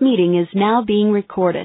Meeting is now being recorded.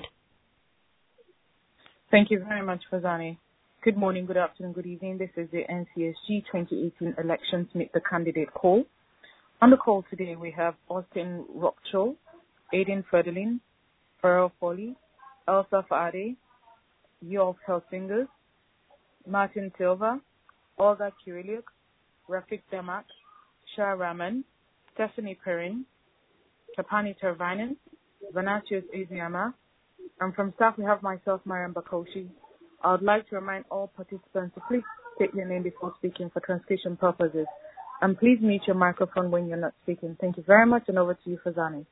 Thank you very much, Fazani. Good morning, good afternoon, good evening. This is the NCSG 2018 Elections Meet the Candidate call. On the call today, we have Austin Rockchol, Aidan Ferdelin, Farrell Foley, Elsa Faade, York Helsingers, Martin Silva, Olga Kiriliuk, Rafik Damak, Shah Rahman, Stephanie Perrin, Tapani Tervainen, Vanatius Iziama, and from staff we have myself, Mariam Bakoshi. I would like to remind all participants to please state your name before speaking for transcription purposes. And please mute your microphone when you're not speaking. Thank you very much, and over to you, Fazani.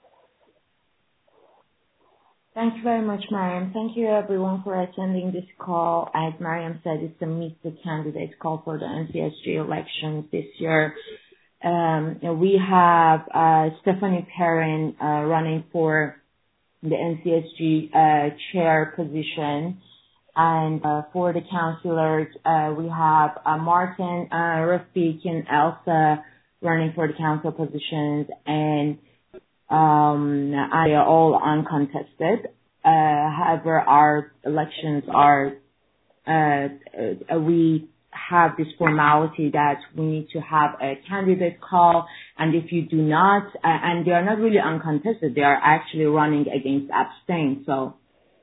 Thank you very much, Mariam. Thank you, everyone, for attending this call. As Mariam said, it's a Meet the Candidates call for the NCSG elections this year. We have Stephanie Perrin running for the NCSG chair position. And for the councillors, we have Martin, Rafik, and Elsa running for the council positions, and they are all uncontested. However, our elections are, we have this formality that we need to have a candidate call, and if you do not, and they are not really uncontested, they are actually running against abstain. So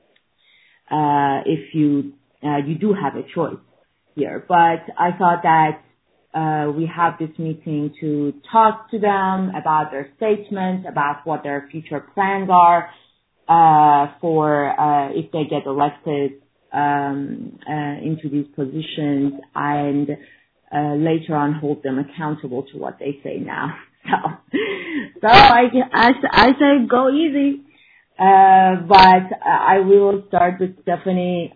if you do have a choice here. But I thought that we have this meeting to talk to them about their statements, about what their future plans are for if they get elected into these positions, and later on hold them accountable to what they say now. So I say go easy. But I will start with Stephanie,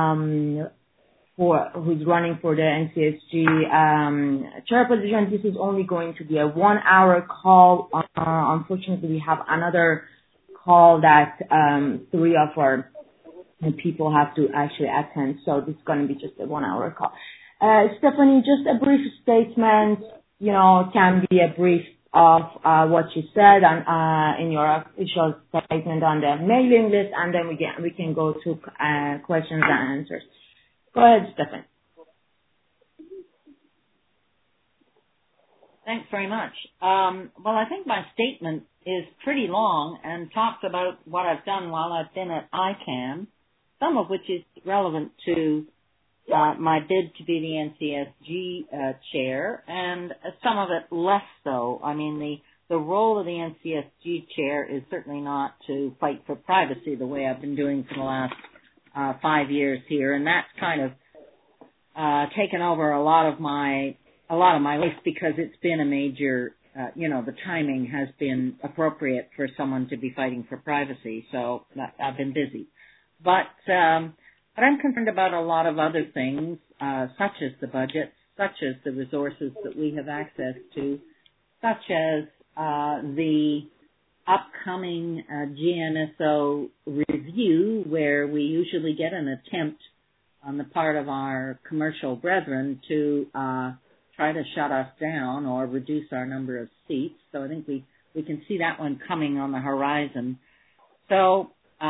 who's running for the NCSG chair position. This is only going to be a 1 hour call. Unfortunately, we have another call that 3 of our people have to actually attend, so this is going to be just a 1 hour call. Stephanie, just a brief statement, can be a brief of what you said in your official statement on the mailing list, and then we can go to questions and answers. Go ahead, Stephanie. Thanks very much. Well, I think my statement is pretty long and talks about what I've done while I've been at ICANN, some of which is relevant to my bid to be the NCSG chair, and some of it less so. I mean, the role of the NCSG chair is certainly not to fight for privacy the way I've been doing for the last 5 years here, and that's kind of taken over a lot of my life because it's been a major, the timing has been appropriate for someone to be fighting for privacy, so I've been busy. But I'm concerned about a lot of other things, such as the budget, such as the resources that we have access to, such as the upcoming GNSO review, where we usually get an attempt on the part of our commercial brethren to try to shut us down or reduce our number of seats. So I think we can see that one coming on the horizon. So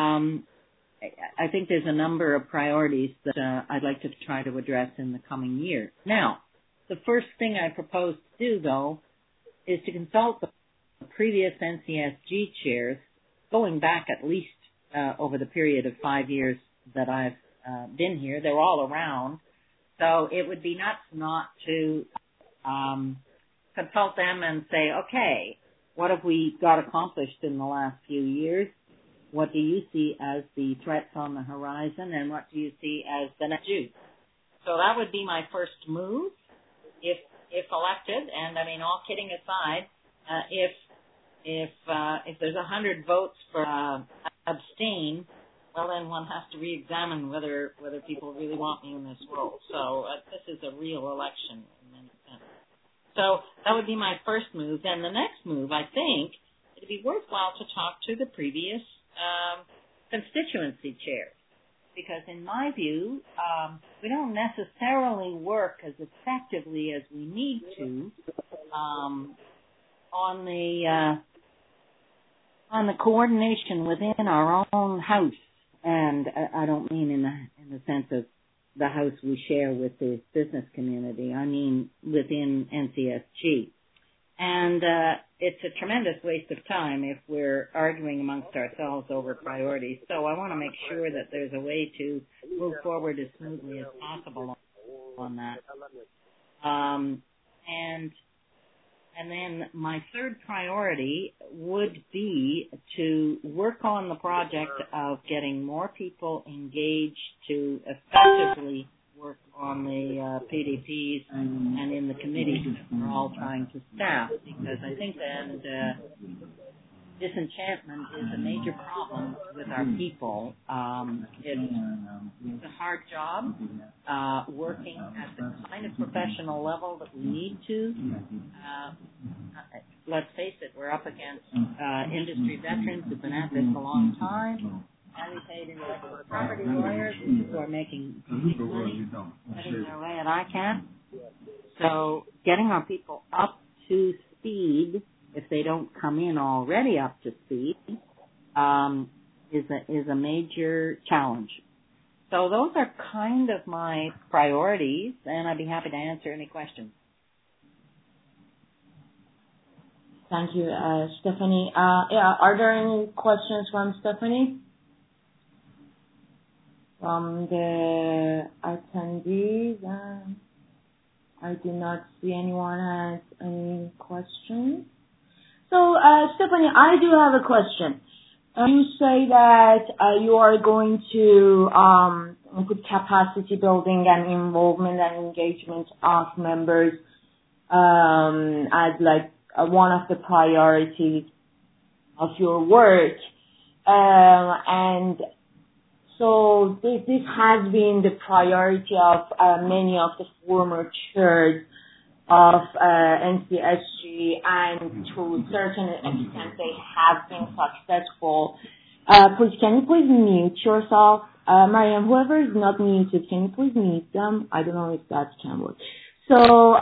I think there's a number of priorities that I'd like to try to address in the coming year. Now, the first thing I propose to do, though, is to consult the previous NCSG chairs, going back at least over the period of 5 years that I've been here. They're all around. So it would be nuts not to consult them and say, okay, what have we got accomplished in the last few years? What do you see as the threats on the horizon, and what do you see as the next issue? So that would be my first move if elected. And I mean, all kidding aside, if there's 100 votes for abstain, well, then one has to re-examine whether people really want me in this role. So this is a real election in many sense. So that would be my first move. Then the next move, I think, it'd be worthwhile to talk to the previous constituency chairs, because in my view, we don't necessarily work as effectively as we need to on on the coordination within our own house, and I don't mean in the sense of the house we share with the business community. I mean within NCSG. And it's a tremendous waste of time if we're arguing amongst ourselves over priorities. So I want to make sure that there's a way to move forward as smoothly as possible on that. And then my third priority would be to work on the project of getting more people engaged to effectively work on the PDPs and in the committees that we're all trying to staff, because I think that disenchantment is a major problem with our people. It's a hard job working at the kind of professional level that we need to. Let's face it, we're up against industry veterans who've been at this a long time, highly paid intellectual property lawyers who are making money, getting their way at ICANN. So getting our people up to speed, if they don't come in already up to speed, is a major challenge. So those are kind of my priorities, and I'd be happy to answer any questions. Thank you, Stephanie. Are there any questions from Stephanie? From the attendees? I do not see anyone has any questions. So, Stephanie, I do have a question. You say that you are going to put capacity building and involvement and engagement of members as like one of the priorities of your work. And so this has been the priority of many of the former chairs of NCSG, and to a certain extent they have been successful. Please, can you please mute yourself? Mariam, whoever is not muted, can you please mute them? I don't know if that can work. So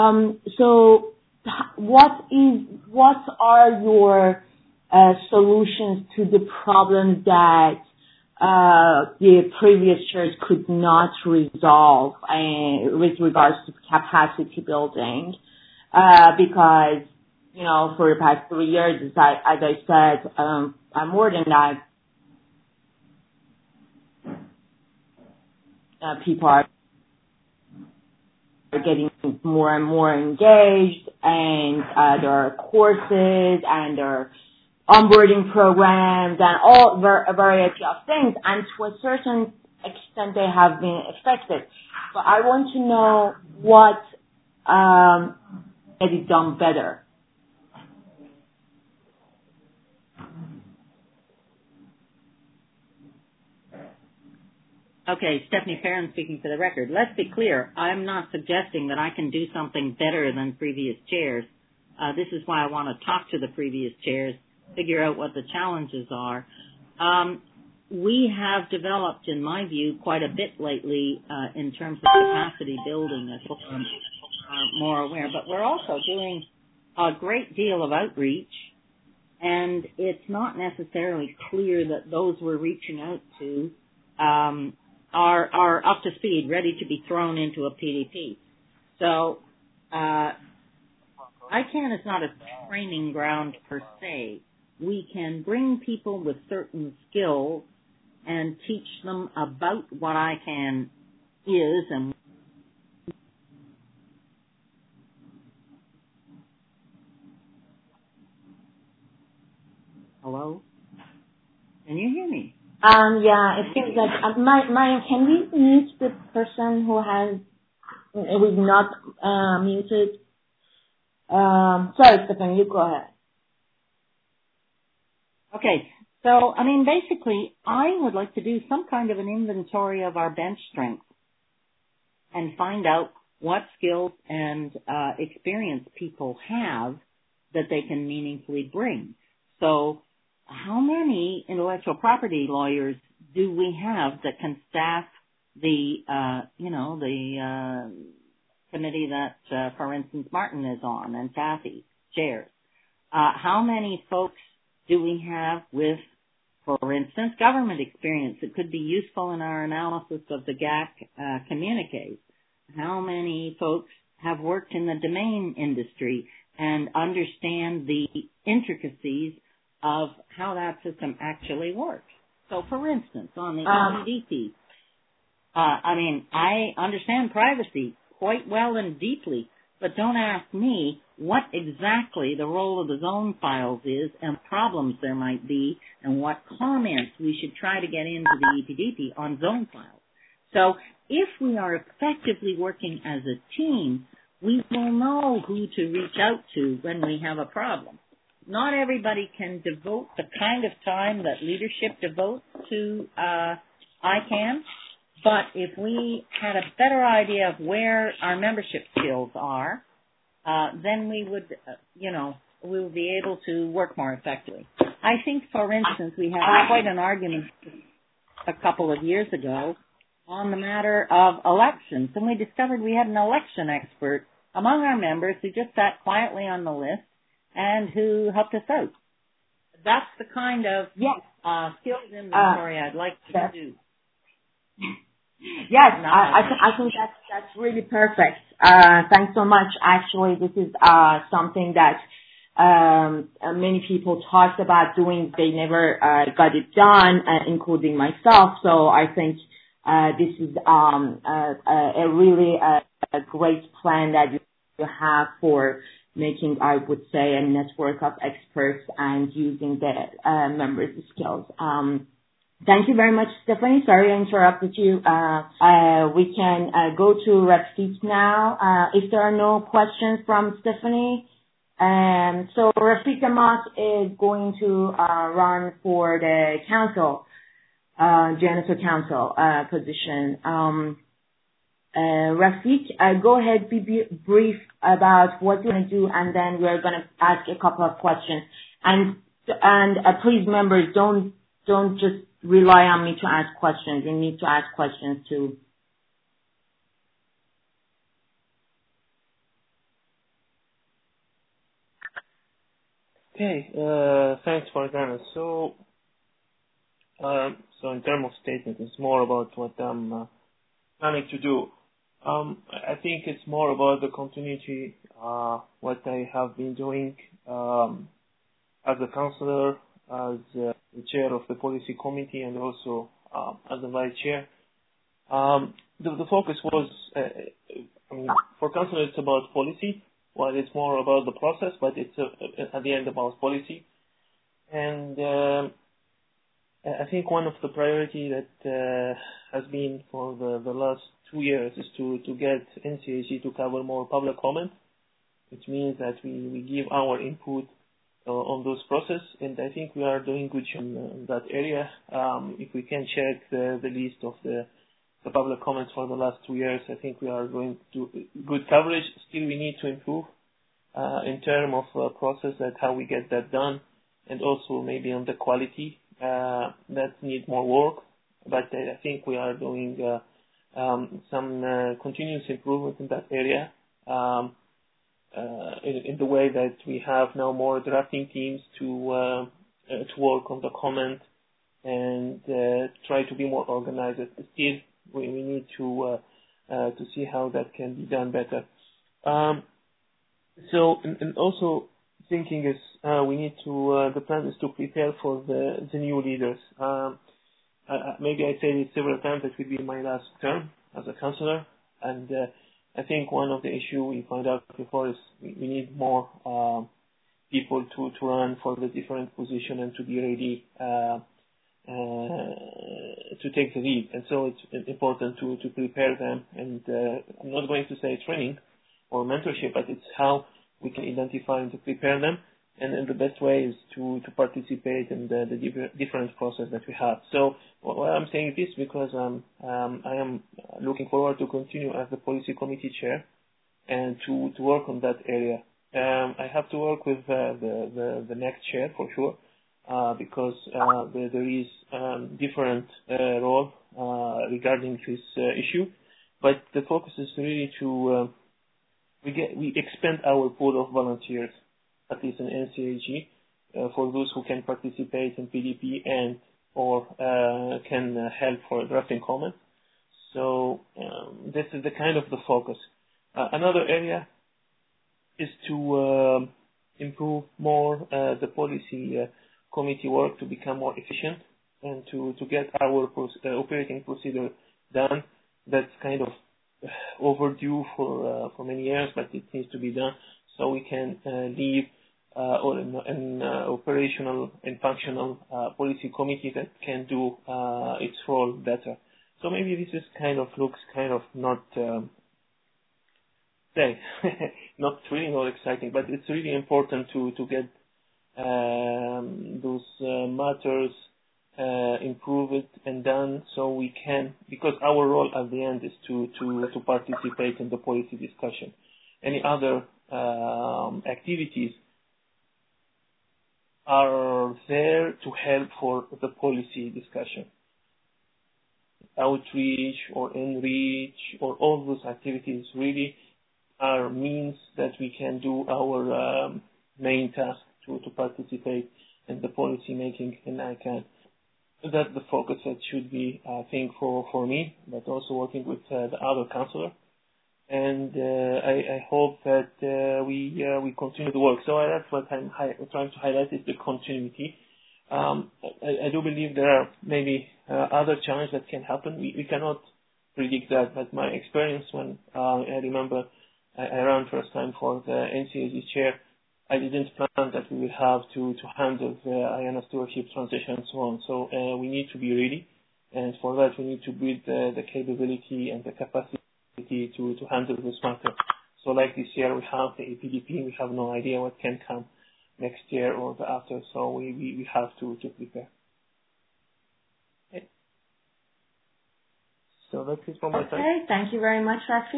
what are your solutions to the problems that the previous chairs could not resolve with regards to capacity building? Because, you know, for the past 3 years, as I said, more than that, people are getting more and more engaged, and there are courses and there are onboarding programs and all a variety of things, and to a certain extent they have been effective. But I want to know what can be done better. Okay, Stephanie Perrin speaking for the record. Let's be clear. I'm not suggesting that I can do something better than previous chairs. This is why I want to talk to the previous chairs, figure out what the challenges are. We have developed, in my view, quite a bit lately in terms of capacity building, as people are more aware. But we're also doing a great deal of outreach, and it's not necessarily clear that those we're reaching out to are up to speed, ready to be thrown into a PDP. So ICANN is not a training ground per se. We can bring people with certain skills and teach them about what ICANN is and Hello? Can you hear me? Yeah, it seems like Mariam, can we mute the person who's not muted? Sorry, Stephanie, you go ahead. Okay, so, I mean, basically, I would like to do some kind of an inventory of our bench strength and find out what skills and experience people have that they can meaningfully bring. So, how many intellectual property lawyers do we have that can staff the committee that, for instance, Martin is on and Kathy chairs? How many folks do we have with, for instance, government experience that could be useful in our analysis of the GAC communiques? How many folks have worked in the domain industry and understand the intricacies of how that system actually works? So, for instance, on the EPDP, I understand privacy quite well and deeply, but don't ask me what exactly the role of the zone files is and problems there might be and what comments we should try to get into the EPDP on zone files. So if we are effectively working as a team, we will know who to reach out to when we have a problem. Not everybody can devote the kind of time that leadership devotes to ICANN, but if we had a better idea of where our membership skills are, then we would, we would be able to work more effectively. I think, for instance, we had quite an argument a couple of years ago on the matter of elections, and we discovered we had an election expert among our members who just sat quietly on the list and who helped us out. That's the kind of skills inventory I'd like to do. Yes, I think that's really perfect. Thanks so much. Actually, this is something that many people talked about doing. They never got it done, including myself. So I think this is a really great plan that you have for making, I would say, a network of experts and using the members' skills. Thank you very much, Stephanie. Sorry I interrupted you. We can go to Rafik now, if there are no questions from Stephanie. So Rafik Amat is going to run for the council, janitor council position. Rafik, go ahead, be brief about what you're going to do, and then we're going to ask a couple of questions. And please, members, don't just rely on me to ask questions. You need to ask questions too. Okay, thanks for that. So in terms of statement, it's more about what I'm planning to do. I think it's more about the continuity, what I have been doing as a counselor, as the chair of the policy committee, and also as the vice chair. The focus was, for counselor, it's about policy, while it's more about the process, but it's at the end about policy. And I think one of the priority that has been for the last 2 years is to get NCAG to cover more public comment, which means that we give our input on those process, and I think we are doing good in that area. If we can check the list of the public comments for the last 2 years, I think we are going to good coverage. Still, we need to improve in terms of process, that how we get that done, and also maybe on the quality that need more work. But I think we are doing some continuous improvement in that area. In the way that we have now more drafting teams to work on the comment and try to be more organized. Still, we need to see how that can be done better. So, and also thinking is we need to the plan is to prepare for the new leaders. Maybe I said it several times, that will be my last term as a counselor, and I think one of the issues we found out before is we need more people to run for the different position and to be ready to take the lead. And so it's important to prepare them. And I'm not going to say training or mentorship, but it's how we can identify and to prepare them. And the best way is to participate in the different process that we have. So why I'm saying this, because I am looking forward to continue as the policy committee chair and to work on that area. I have to work with the next chair for sure, because there is different role regarding this issue. But the focus is really to we expand our pool of volunteers, at least in NCAG, for those who can participate in PDP and or can help for drafting comments. So this is the kind of the focus. Another area is to improve more the policy committee work to become more efficient and to get our operating procedure done. That's kind of overdue for many years, but it needs to be done so we can leave an operational and functional policy committee that can do its role better. So maybe this is kind of looks kind of not not really not exciting, but it's really important to get those matters improved and done so we can, because our role at the end is to participate in the policy discussion. Any other activities are there to help for the policy discussion. Outreach or enreach or all those activities really are means that we can do our main task to participate in the policy making in ICANN. That's the focus that should be, I think, for me, but also working with the other counselor. And I hope that we continue the work. So that's what I'm trying to highlight is the continuity. I do believe there are maybe other challenges that can happen. We cannot predict that, but my experience when I remember I ran first time for the NCSG chair, I didn't plan that we will have to handle the IANA stewardship transition and so on. So we need to be ready, and for that we need to build the capability and the capacity to handle this matter. So like this year we have the APDP, we have no idea what can come next year or the after, so we have to prepare. Okay. So that's it from my side. Okay, thank you very much, Rafi.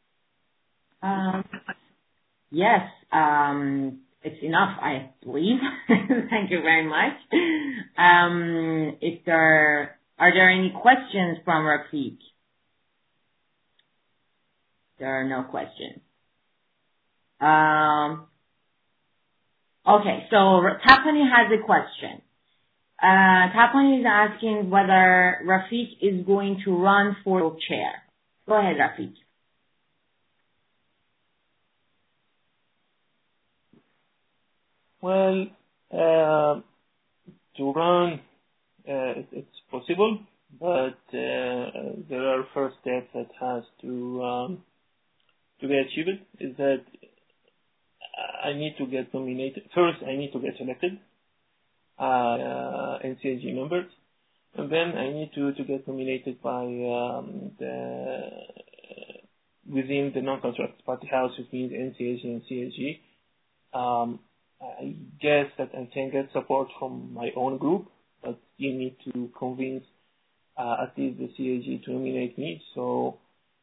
Yes, it's enough, I believe. Thank you very much. Are there any questions from Rafiq? There are no questions. Okay, so Tapani has a question. Tapani is asking whether Rafiq is going to run for chair. Go ahead, Rafiq. Well, to run, it's possible, but there are first steps that has to be achieved. Is that I need to get nominated. First, I need to get elected, NCSG members, and then I need to get nominated by within the non-constructive party house, which means NCSG and CSG. I guess that I can get support from my own group, but you need to convince at least the CSG to nominate me. So,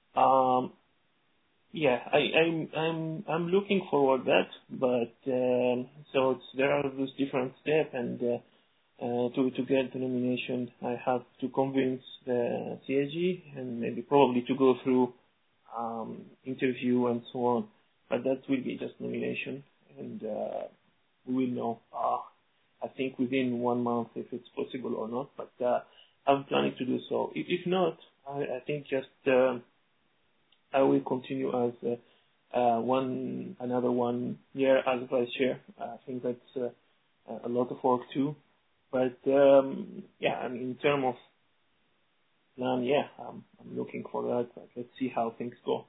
yeah, I'm looking forward that, but so there are those different steps, and to get the nomination, I have to convince the CSG and maybe probably to go through interview and so on. But that will be just nomination, and we will know, I think, within 1 month if it's possible or not, but I'm planning to do so. If not, I think just I will continue as another 1 year as vice chair. I think that's a lot of work too. But yeah, I mean, in terms of plan, yeah, I'm looking for that. But let's see how things go.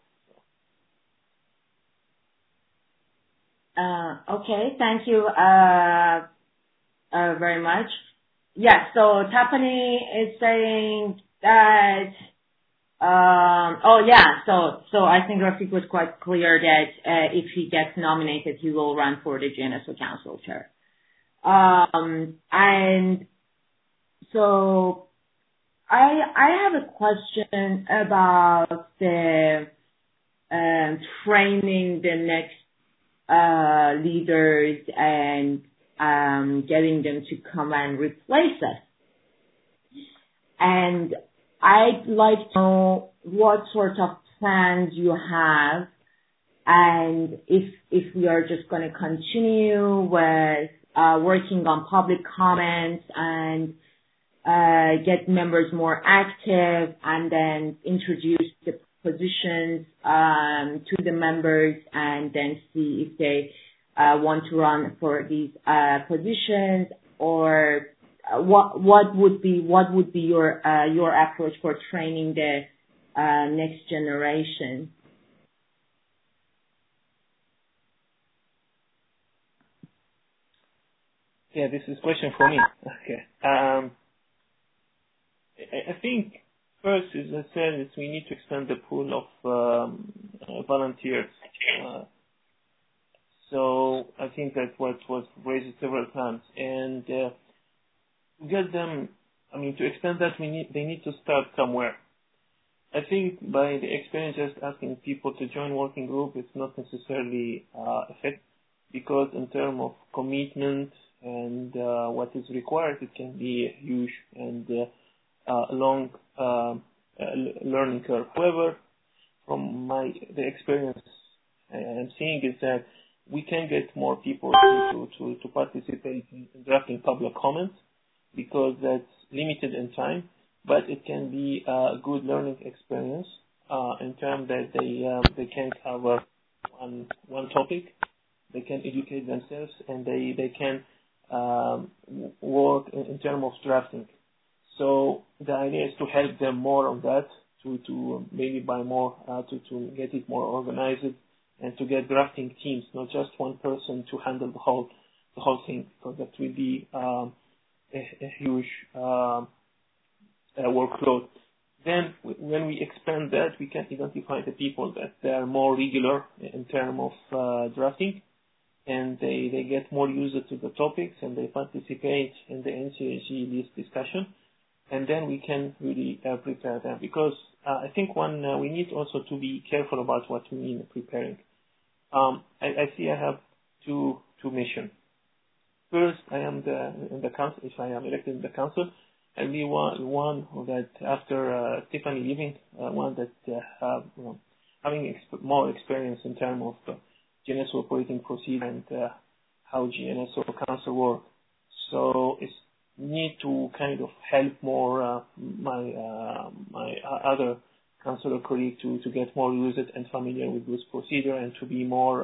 Okay, thank you very much. Yeah, so Tapani is saying that, so I think Rafiq was quite clear that if he gets nominated, he will run for the GNSO Council chair. And so I have a question about the training the next leaders and getting them to come and replace us. And I'd like to know what sort of plans you have, and if we are just going to continue with working on public comments and get members more active, and then introduce the positions to the members, and then see if they want to run for these positions, or what would be your approach for training the next generation? Yeah, this is a question for me. Okay. I think first, as I said, is we need to expand the pool of volunteers. So I think that what was raised several times, and to get them, to expand that, they need to start somewhere. I think by the experience, just asking people to join working group, it's not necessarily effective, because in terms of commitment and what is required, it can be huge and a long learning curve. However, from the experience I'm seeing is that we can get more people to participate in drafting public comments, because that's limited in time, but it can be a good learning experience in terms that they can cover one topic, they can educate themselves, and they can work in terms of drafting. So the idea is to help them more on that, to maybe buy more, to get it more organized, and to get drafting teams, not just one person to handle the whole thing, because that will be a huge workload. Then when we expand that, we can identify the people that they are more regular in terms of drafting, and they get more used to the topics, and they participate in the NCSG list discussion, and then we can really prepare them. Because I think we need also to be careful about what we mean preparing. I see I have two missions. First, I am in the council. If I am elected in the council, I'll be one that after Stephanie leaving, one that have having more experience in terms of GNSO operating procedure and how GNSO council work. So it's need to kind of help more my other councillor colleague to get more used and familiar with this procedure, and to be more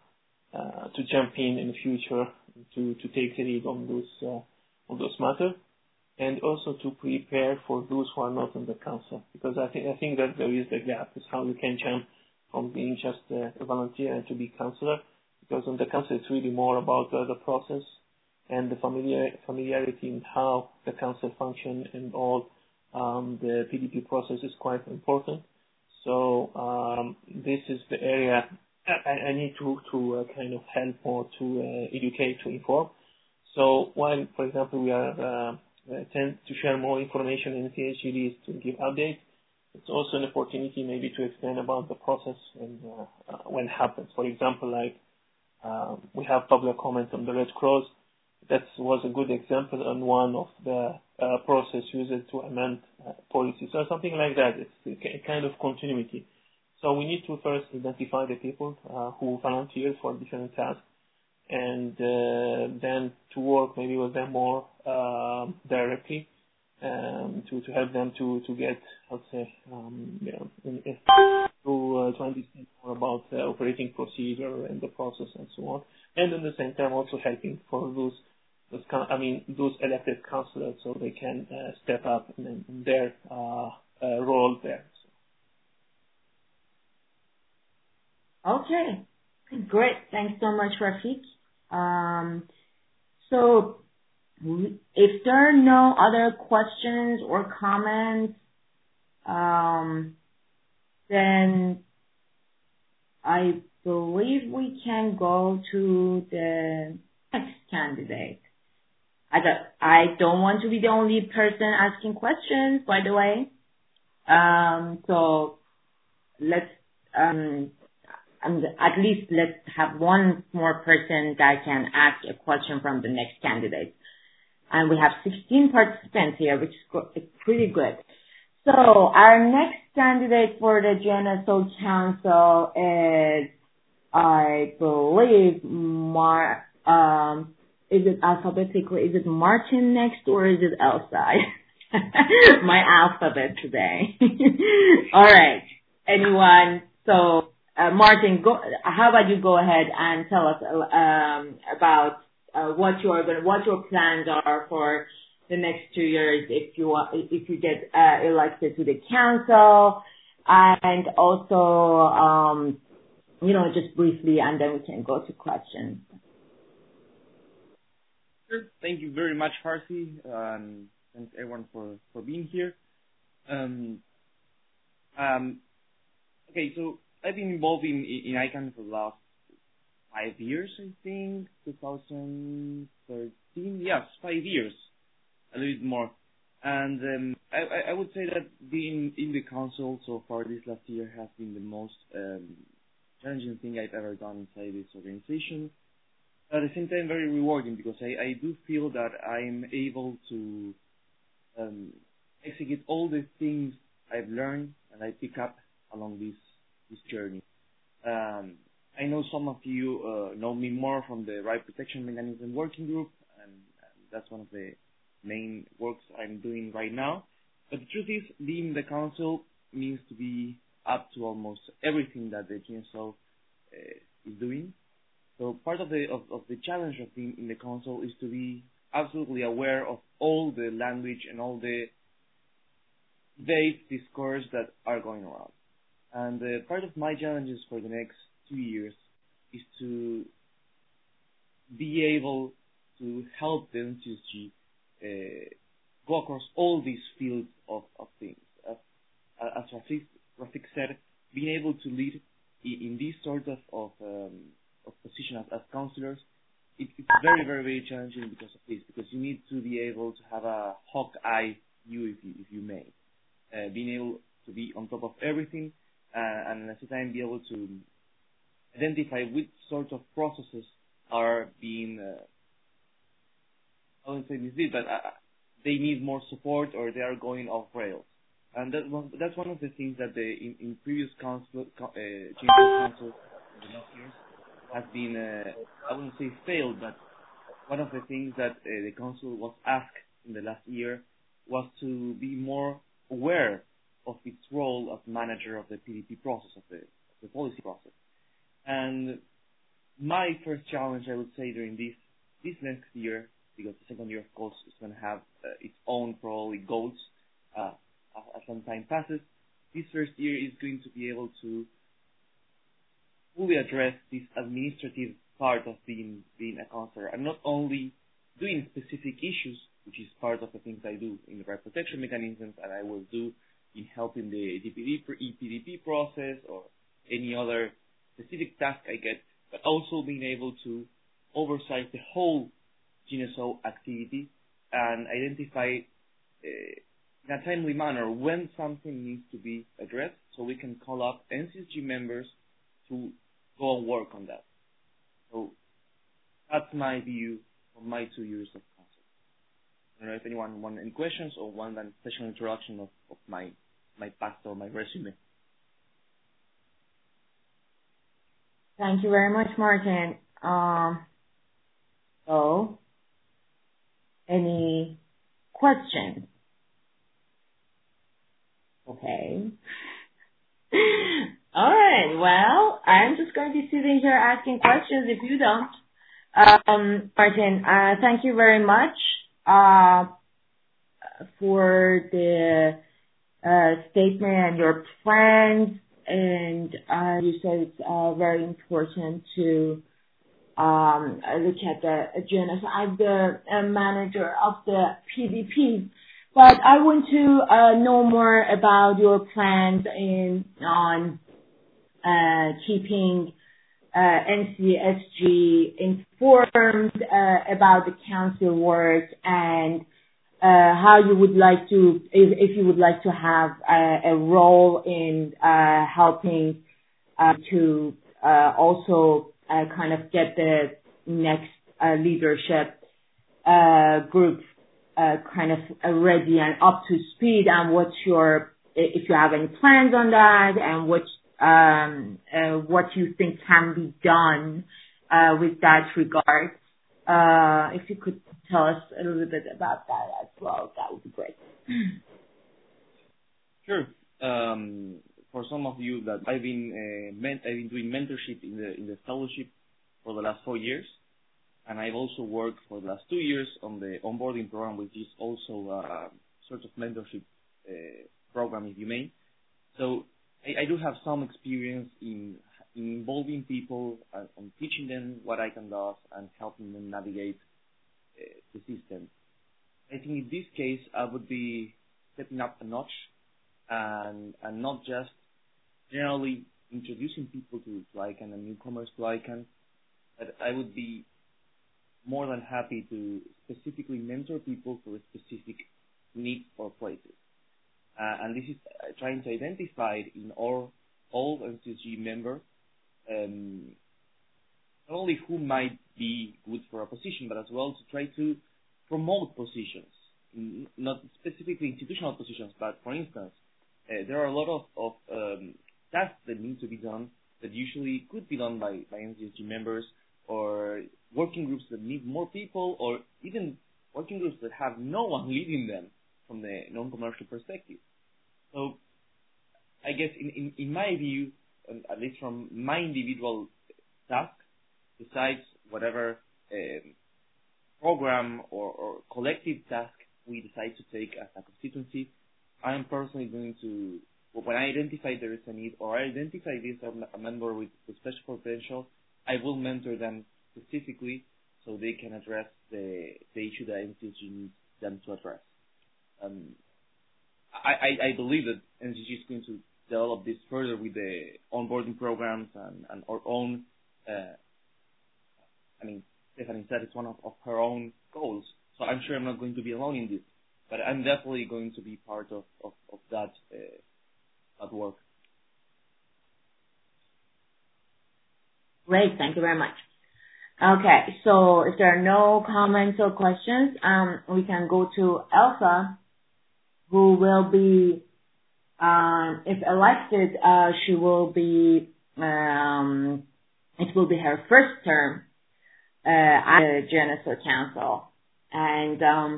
to jump in the future to take the lead on those matters, and also to prepare for those who are not in the council, because I think that there is a gap. Is how you can jump from being just a volunteer and to be councillor, because in the council it's really more about the process and the familiarity in how the council function and all. The PDP process is quite important. So this is the area I need to kind of help more to educate, to inform. So while, for example, we are tend to share more information in CHGDs to give updates, it's also an opportunity maybe to explain about the process and when it happens. For example, like we have public comment on the Red Cross. That was a good example on one of the process used to amend policies or something like that. It's a kind of continuity. So we need to first identify the people who volunteer for different tasks, and then to work maybe with them more directly, to help them to get, let's say, to understand more about the operating procedure and the process and so on, and at the same time also helping for those elected councillors so they can step up in their role there. Okay, great. Thanks so much, Rafiq. So if there are no other questions or comments, then I believe we can go to the next candidate. I don't want to be the only person asking questions, by the way. So let's at least let's have one more person that can ask a question from the next candidate. And we have 16 participants here, which is pretty good. So our next candidate for the GNSO Council is, I believe, is it alphabetically? Is it Martin next or is it Elsa? My alphabet today. All right. Anyone? So, Martin, how about you go ahead and tell us about what your plans are for the next 2 years if you get elected to the council, and also just briefly, and then we can go to questions. Sure. Thank you very much, Farsi, and thanks everyone for being here. Okay, so I've been involved in ICANN for the last 5 years, I think, 2013. Yes, 5 years, a little bit more. And I would say that being in the council so far this last year has been the most challenging thing I've ever done inside this organization. At the same time, very rewarding, because I do feel that I'm able to execute all the things I've learned and I pick up along this journey. I know some of you know me more from the Right Protection Mechanism Working Group, and that's one of the main works I'm doing right now. But the truth is, being in the council means to be up to almost everything that the GNSO is doing. So part of the challenge of being in the council is to be absolutely aware of all the language and all the debate, discourse that are going around. And part of my challenges for the next 2 years is to be able to help the NCSG go across all these fields of things. As Rafik said, being able to lead in these sort of position as counselors, it's very, very, very challenging because of this, because you need to be able to have a hawk eye view, if you may, being able to be on top of everything, and at the same time be able to identify which sort of processes are being, I wouldn't say mislead, but they need more support or they are going off rails. And that's one of the things that in previous council, change of council in the last years has been, I wouldn't say failed, but one of the things that the council was asked in the last year was to be more aware of its role as manager of the PDP process, of the policy process. And my first challenge, I would say, during this next year, because the second year, of course, is going to have its own probably goals as some time passes. This first year is going to be able to fully address this administrative part of being a counselor, and not only doing specific issues, which is part of the things I do in the right protection mechanisms, and I will do in helping the EPDP process or any other specific task I get, but also being able to oversight the whole GNSO activity and identify in a timely manner when something needs to be addressed, so we can call up NCSG members to go and work on that. So that's my view for my 2 years of council. I don't know if anyone wants any questions or want a special introduction of my past or my resume. Thank you very much, Martin. So, any questions? Okay. All right. Well, I'm just going to be sitting here asking questions if you don't. Martin, thank you very much for the statement and your plans. And you said it's very important to look at the GNSO. I'm the manager of the PDP. But I want to know more about your plans on keeping NCSG informed about the council work, and how you would like to, if you would like to have a role in helping to also kind of get the next leadership group kind of ready and up to speed, and if you have any plans on that, and what you think can be done with that regard. if you could tell us a little bit about that as well, that would be great. Sure. For some of you that I've been doing mentorship in the fellowship for the last 4 years, and I've also worked for the last 2 years on the onboarding program, which is also a sort of mentorship program, if you may. So I do have some experience in involving people and teaching them what ICANN does and helping them navigate the system. I think in this case, I would be stepping up a notch and not just generally introducing people to ICANN and newcomers to ICANN, but I would be more than happy to specifically mentor people for specific needs or places. And this is trying to identify in all NCSG members not only who might be good for a position, but as well to try to promote positions, not specifically institutional positions, but for instance, there are a lot of tasks that need to be done that usually could be done by NCSG members, or working groups that need more people, or even working groups that have no one leading them from the non-commercial perspective. So I guess in my view, at least from my individual task, besides whatever program or collective task we decide to take as a constituency, I am personally going to, when I identify there is a need, or I identify this a member with special potential, I will mentor them specifically so they can address the issue that NCSG needs them to address. I believe that NCSG is going to develop this further with the onboarding programs and our own, Stephanie said it's one of her own goals, so I'm sure I'm not going to be alone in this, but I'm definitely going to be part of that work. Great, thank you very much. Okay, so if there are no comments or questions, we can go to Elsa, who will be, if elected, she will be, it will be her first term at the GNSO Council. And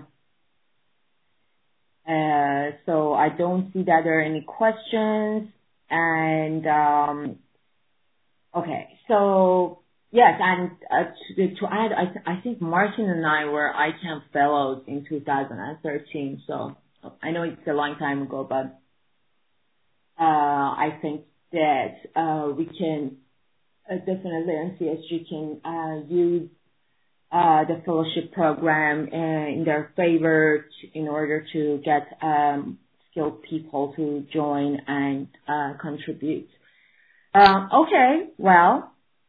so I don't see that there are any questions. And okay, so yes, and to add, I think Martin and I were ICANN fellows in 2013. So I know it's a long time ago, but I think that we can definitely NCSG can use the fellowship program in their favor in order to get skilled people to join and contribute. Okay, well,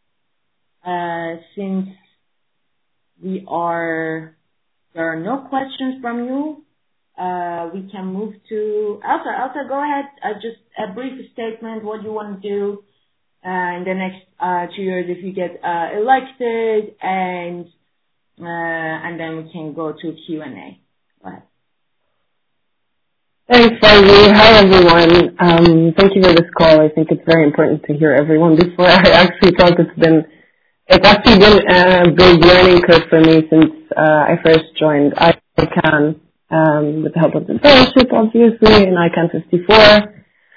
since there are no questions from you, we can move to Elsa. Elsa, go ahead. Just a brief statement, what you want to do in the next 2 years if you get elected, and then we can go to Q&A. Go ahead. Thanks, Faizi. Hi, everyone. Thank you for this call. I think it's very important to hear everyone before I actually talk. It's actually been a big learning curve for me since I first joined ICANN, with the help of the fellowship, obviously, in ICANN 54.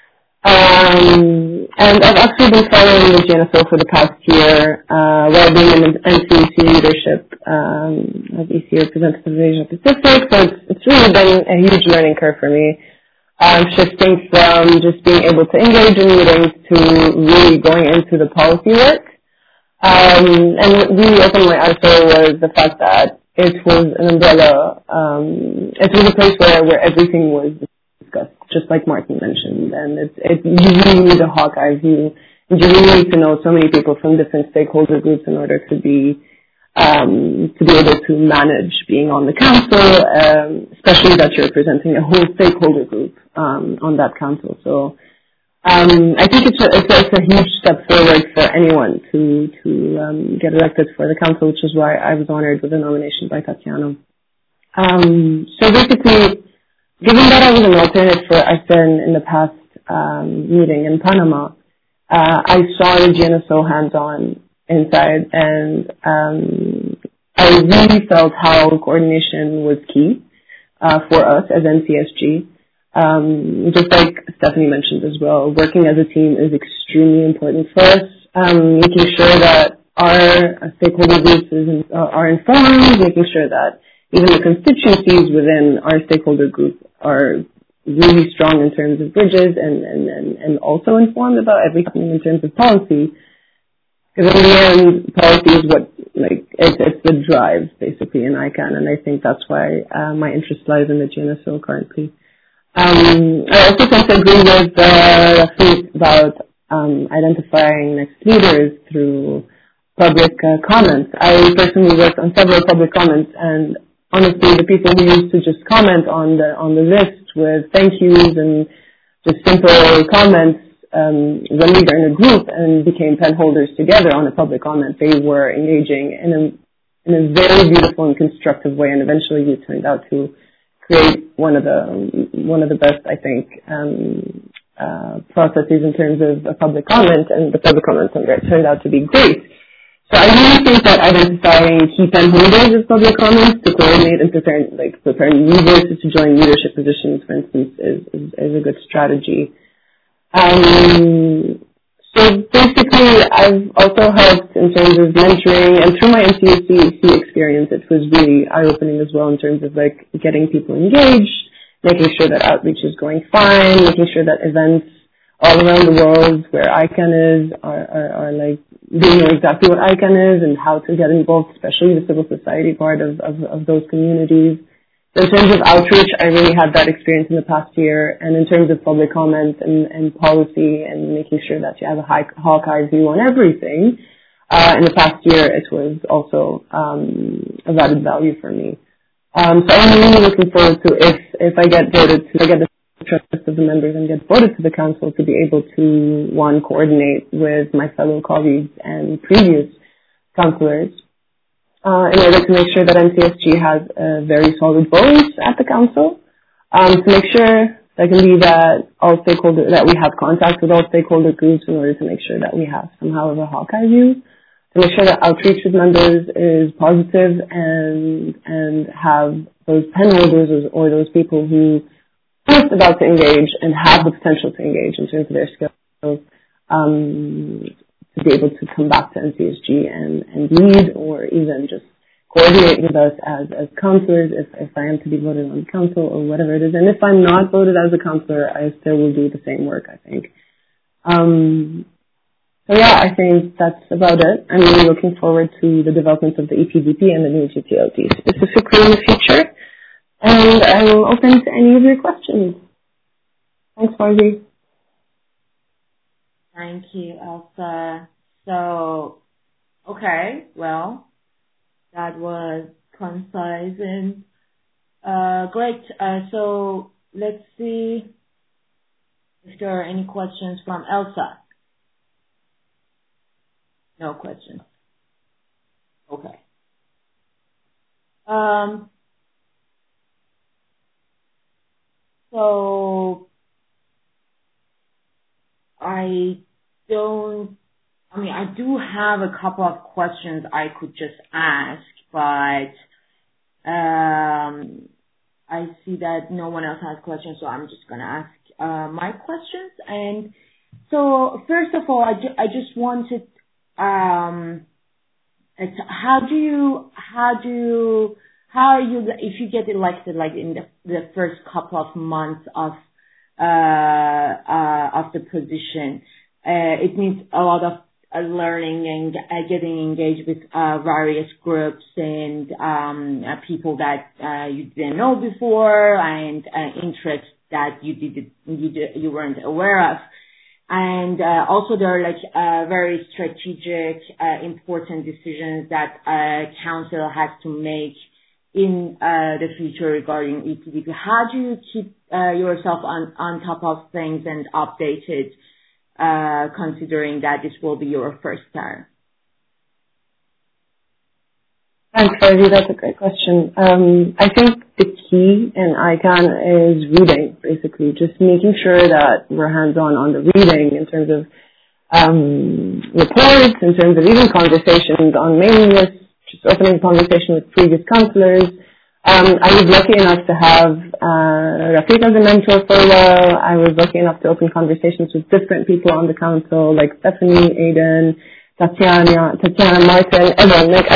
And I've actually been following the GNSO for the past year, while being in NCEC leadership, as EC representative of Asia Pacific. So it's really been a huge learning curve for me. Shifting from just being able to engage in meetings to really going into the policy work. And what really opened my eyes was the fact that it was an umbrella, it was a place where everything was discussed, just like Martin mentioned. And you really need a Hawkeye view. And you really need to know so many people from different stakeholder groups in order to be able to manage being on the council, especially that you're representing a whole stakeholder group on that council. So I think it's a huge step forward for anyone to get elected for the council, which is why I was honored with the nomination by Tatiana. So basically, given that I was an alternate for ICANN in the past meeting in Panama, I saw the GNSO hands-on inside, and I really felt how coordination was key for us as NCSG. Just like Stephanie mentioned as well, working as a team is extremely important for us. Making sure that our stakeholder groups are informed, making sure that even the constituencies within our stakeholder group are really strong in terms of bridges and also informed about everything in terms of policy. Because in the end, policy is what, it's the drive, basically, in ICANN, and I think that's why my interest lies in the GNSO currently. I also tend to agree with Rafik about identifying next leaders through public comments. I personally worked on several public comments, and honestly, the people who used to just comment on the list with thank yous and just simple comments, when we were in a group and became pen holders together on a public comment, they were engaging in a very beautiful and constructive way, and eventually it turned out to create one of the best, I think, processes in terms of a public comment, and the public comments turned out to be great. So I really think that identifying key pen holders of public comments to coordinate and prepare new voices to join leadership positions, for instance, is a good strategy. So basically, I've also helped in terms of mentoring, and through my NCSC experience, it was really eye-opening as well in terms of getting people engaged, making sure that outreach is going fine, making sure that events all around the world where ICANN is are they know exactly what ICANN is and how to get involved, especially the civil society part of those communities. So in terms of outreach, I really had that experience in the past year, and in terms of public comment and policy and making sure that you have a hawk-eye view on everything, in the past year it was also of added value for me. So I'm really looking forward to if I get voted to, I get the trust of the members and get voted to the council to be able to, one, coordinate with my fellow colleagues and previous councillors in order to make sure that NCSG has a very solid voice at the council, to make sure secondly that that we have contact with all stakeholder groups in order to make sure that we have somehow of a hawk-eye view, to make sure that outreach with members is positive and have those pen holders or those people who are just about to engage and have the potential to engage in terms of their skills, to be able to come back to NCSG and lead or even just coordinate with us as councillors if I am to be voted on council or whatever it is. And if I'm not voted as a councillor, I still will do the same work, I think. So yeah, I think that's about it. I'm really looking forward to the development of the EPDP and the new GTLD specifically in the future. And I will open to any of your questions. Thanks, Margie. Thank you, Elsa. So, okay, well, that was concise and great. So let's see if there are any questions from Elsa. No questions. Okay. So I do have a couple of questions I could just ask, but I see that no one else has questions, so I'm just going to ask my questions. And so first of all, I just wanted, how are you, if you get elected, in the first couple of months of the position, it needs a lot of learning and getting engaged with various groups and people that you didn't know before, and interests that you weren't aware of. And also there are very strategic, important decisions that council has to make in the future regarding EPDP. How do you keep yourself on top of things and updated, considering that this will be your first term? Thanks, Rosie. That's a great question. I think the key in ICANN is reading, basically, just making sure that we're hands-on on the reading in terms of reports, in terms of even conversations on mailing lists, just opening a conversation with previous counselors. I was lucky enough to have Rafiq as a mentor for a while. I was lucky enough to open conversations with different people on the council, like Stephanie, Aidan, Tatiana, Martin, everyone. Like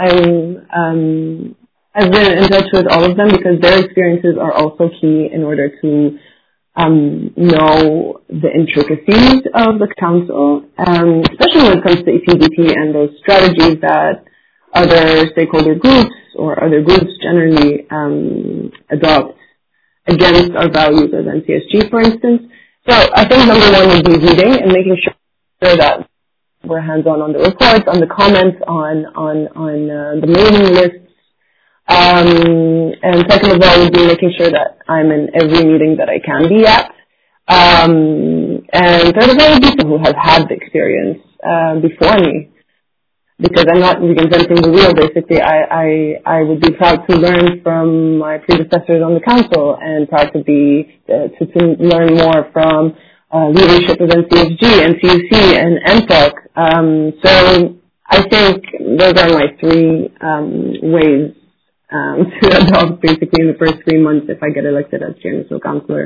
I've been in touch with all of them because their experiences are also key in order to know the intricacies of the council, especially when it comes to EPDP and those strategies that other stakeholder groups or other groups generally adopt against our values as NCSG, for instance. So I think number one would be reading and making sure that we're hands-on on the reports, on the comments, on the mailing lists. And second of all would be making sure that I'm in every meeting that I can be at. And third of all would be people who have had the experience before me. Because I'm not reinventing the wheel, basically. I would be proud to learn from my predecessors on the council and proud to learn more from leadership of NCSG, NCUC, and NPOC. So I think those are my three ways to adopt, basically, in the first 3 months if I get elected as GNSO councillor.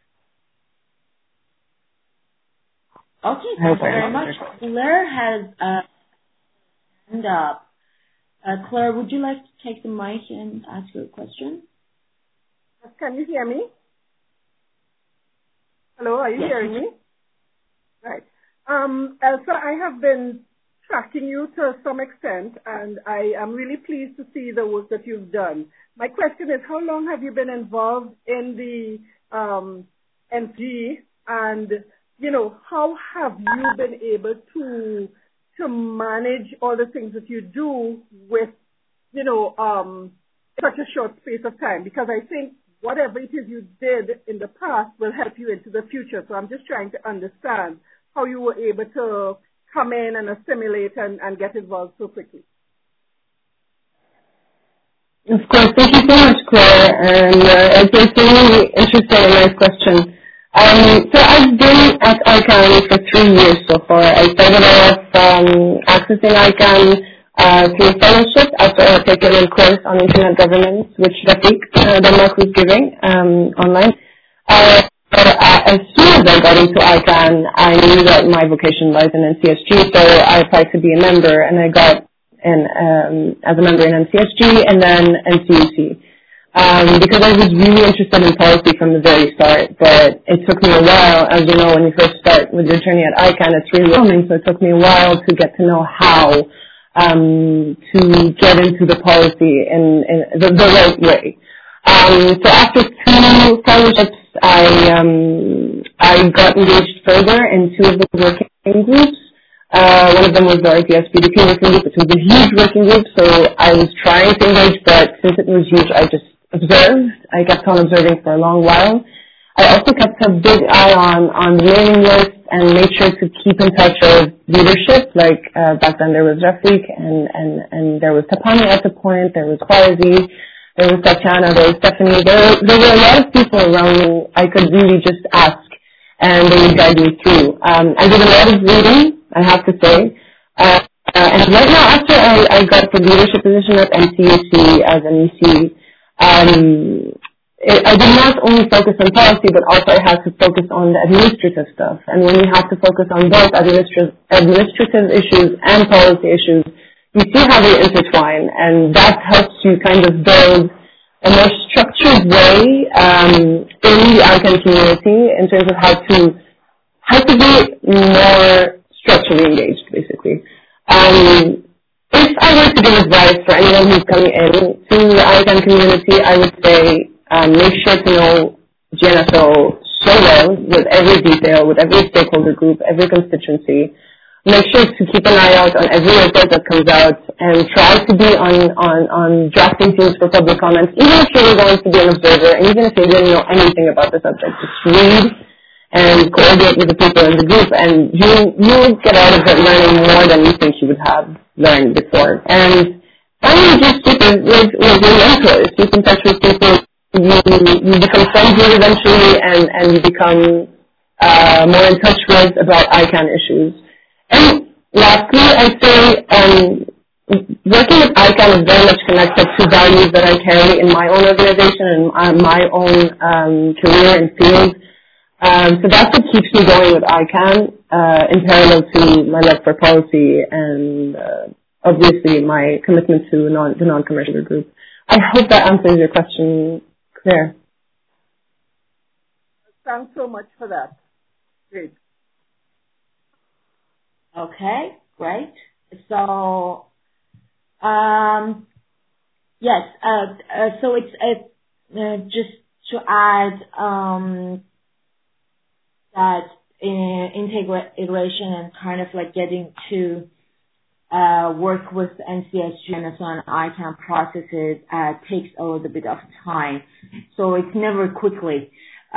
Okay, thank you very much. Claire has hand up. Claire, would you like to take the mic and ask your question? Can you hear me? Hello, are you hearing me? Right. Elsa, I have been tracking you to some extent, and I am really pleased to see the work that you've done. My question is, how long have you been involved in the NG, and, you know, how have you been able to manage all the things that you do with, you know, such a short space of time? Because I think whatever it is you did in the past will help you into the future. So I'm just trying to understand how you were able to come in and assimilate and get involved so quickly. Of course. Thank you so much, Claire. And it's a really interesting and nice question. So I've been at ICANN for 3 years so far. I started off accessing ICANN through a fellowship after I had taken a course on internet governance, which Rafiq Denmark was giving online. As soon as I got into ICANN, I knew that my vocation lies in NCSG, so I applied to be a member, and I got in as a member in NCSG and then NCUC. Because I was really interested in policy from the very start, but it took me a while. As you know, when you first start with your journey at ICANN, it's really overwhelming, so it took me a while to get to know how to get into the policy in the right way. So after 2 fellowships, I got engaged further in 2 of the working groups. One of them was the RTS-BDP working group, which was a huge working group, so I was trying to engage, but since it was huge, I just observed. I kept on observing for a long while. I also kept a big eye on the mailing list and made sure to keep in touch with leadership. Like back then there was Rafiq and there was Tapani at the point, there was Khwazi, there was Tatiana, there was Stephanie. There were a lot of people around who I could really just ask and they would guide me through. I did a lot of reading, I have to say. And right now, after I got the leadership position at NCUC as an EC, I did not only focus on policy, but also I had to focus on the administrative stuff. And when you have to focus on both administrative issues and policy issues, you see how they intertwine, and that helps you kind of build a more structured way in the ICANN community in terms of how to be more structurally engaged, basically. If I were to give advice for anyone who's coming in to the ICANN community, I would say make sure to know GNSO so well with every detail, with every stakeholder group, every constituency. Make sure to keep an eye out on every report that comes out and try to be on drafting teams for public comments, even if you're going to be an observer, and even if you didn't know anything about the subject. Just read and coordinate with the people in the group, and you'll get out of it learning more than you think you would have learned before. And finally, just keep with your mentors. Keep in touch with people. You become friends with eventually, and you become more in touch with about ICANN issues. And lastly, I'd say working with ICANN is very much connected to values that I carry in my own organization and my own career and field. So that's what keeps me going with ICANN in parallel to my love for policy and obviously my commitment to the non-commercial group. I hope that answers your question, Claire. Thanks so much for that. Great. Okay, great. So, yes, so it's just to add that integration and kind of like getting to work with NCSG and so on ICANN processes takes a little bit of time. So it's never quickly.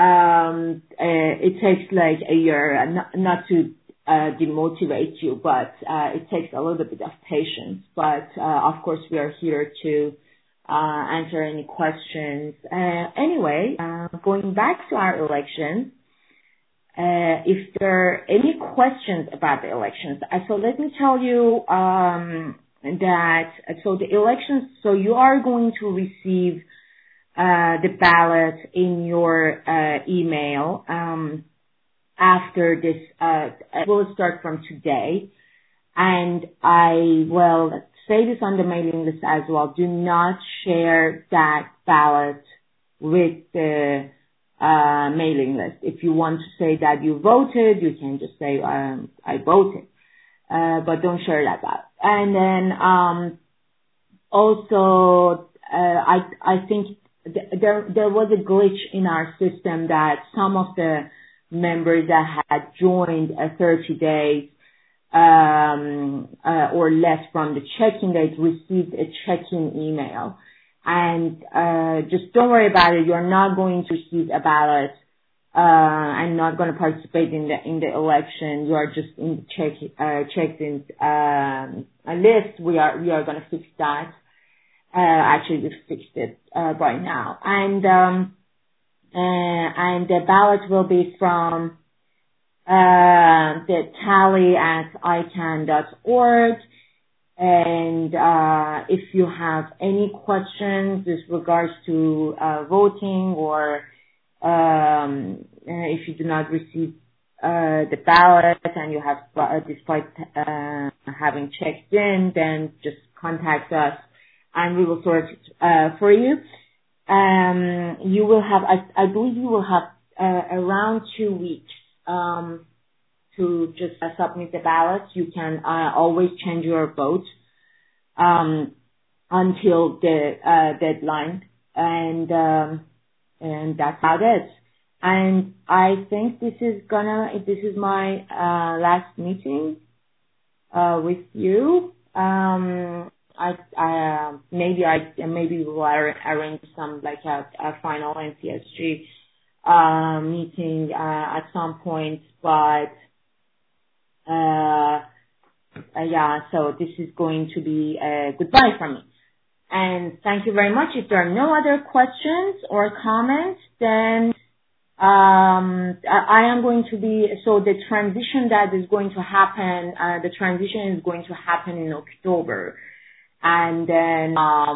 It takes like a year, not to demotivate you, but it takes a little bit of patience. But of course, we are here to answer any questions. Anyway, going back to our elections, if there are any questions about the elections, so let me tell you that so the elections. So you are going to receive the ballot in your email. After this, it will start from today, and I will say this on the mailing list as well. Do not share that ballot with the mailing list. If you want to say that you voted, you can just say I voted, but don't share that ballot. And then also, I think there was a glitch in our system that some of the members that had joined 30 days or less from the check-in date received a check-in email. And just don't worry about it. You're not going to receive a ballot and not going to participate in the election. You are just in the checked-in list. We are going to fix that. Actually, we've fixed it right now. And the ballot will be from the tally@icann.org. And if you have any questions with regards to voting, or if you do not receive the ballot and you have, despite having checked in, then just contact us and we will sort it for you. You will have, I believe you will have around 2 weeks to just submit the ballots. You can always change your vote until the deadline, and that's about it. And I think this is my last meeting with you. Maybe we'll arrange some like a final NCSG meeting at some point, but yeah, so this is going to be a goodbye from me. And thank you very much. If there are no other questions or comments, then I am going to be, so the transition that is going to happen, the transition is going to happen in October. And then,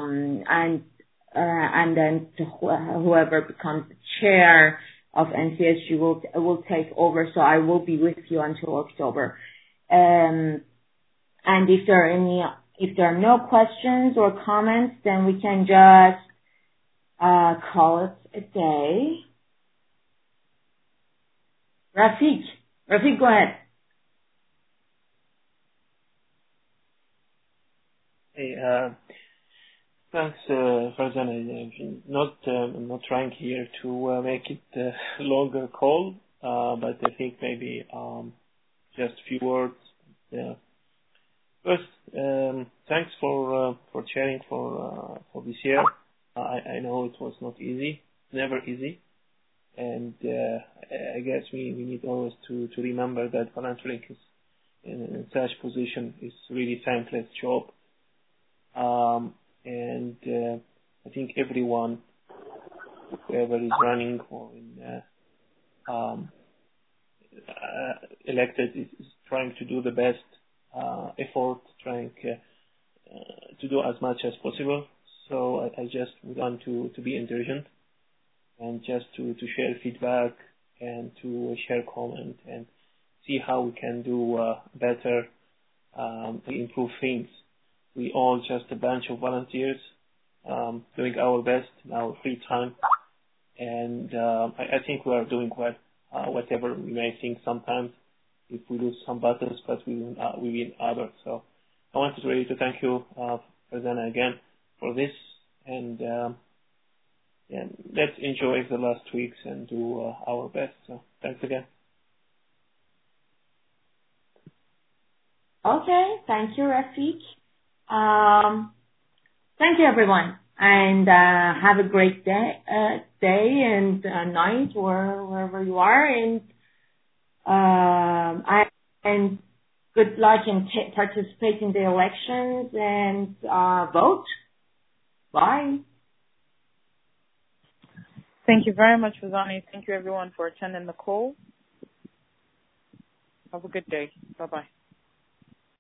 and then whoever becomes the chair of NCSG will take over. So I will be with you until October. And if there are no questions or comments, then we can just call it a day. Rafiq, go ahead. Hey, thanks, Farzan. I'm not trying here to make it a longer call, but I think maybe just a few words. First, thanks for sharing for this year. I know it was not easy, never easy, and I guess we need always to remember that Financial Link is in such position is really thankless job. And I think everyone, whoever is running or elected, is trying to do the best effort, trying to do as much as possible. So I just want to be indulgent and just to share feedback and to share comment and see how we can do better to improve things. We all just a bunch of volunteers doing our best in our free time, and I think we are doing well. Whatever we may think sometimes, if we lose some battles, but we win others. So I wanted really to thank you, Farzana, again for this, and let's enjoy the last weeks and do our best. So thanks again. Okay, thank you, Rafiq. Thank you, everyone, and have a great day and night wherever you are, and good luck in participate in the elections and vote. Bye. Thank you very much, Farzana. Thank you, everyone, for attending the call. Have a good day. Bye-bye.